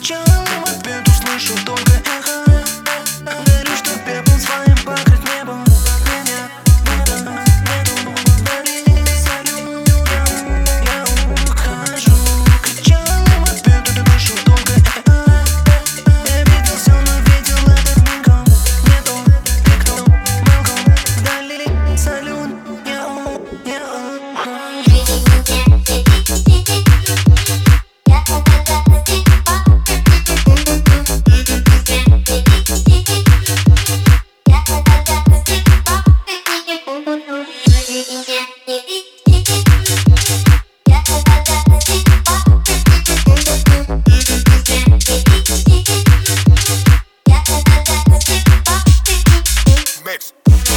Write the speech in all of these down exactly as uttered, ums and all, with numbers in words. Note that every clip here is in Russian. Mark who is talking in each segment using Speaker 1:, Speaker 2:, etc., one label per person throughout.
Speaker 1: кричал, и в ответ услышал только эхо. Верю, что пеплом своим покрыть небо. Меня нету, нету вдали. Салютом я ухожу. Кричал, и в ответ услышал только эхо. Я видел все, но видел это мигом. Нету никто, малком вдали. Салют, я ухожу.
Speaker 2: Mix.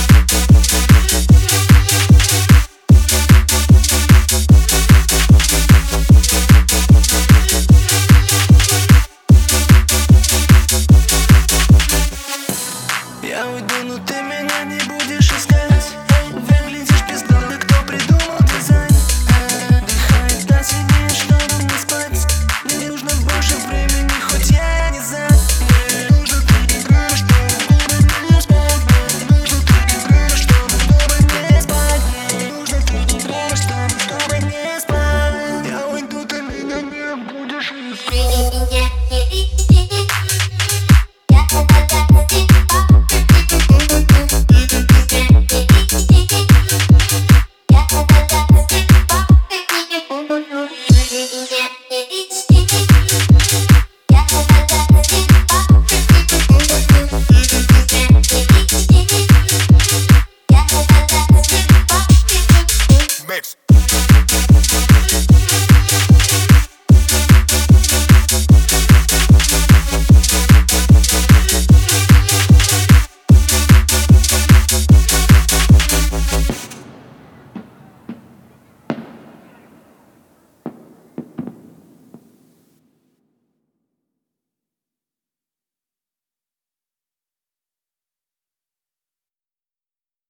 Speaker 1: Я уйду, но ты меня не будешь искать. Выглядишь бездомно, кто придумал дизайн. Отдыхает до семи, чтобы не спать. Мне нужно больше времени, хоть я и не занят. Мне нужно три игры, чтобы не спать. Мне нужно три игры, чтобы не спать. Мне нужно три игры, чтобы не спать. Я уйду, ты меня не будешь искать.
Speaker 2: Mix.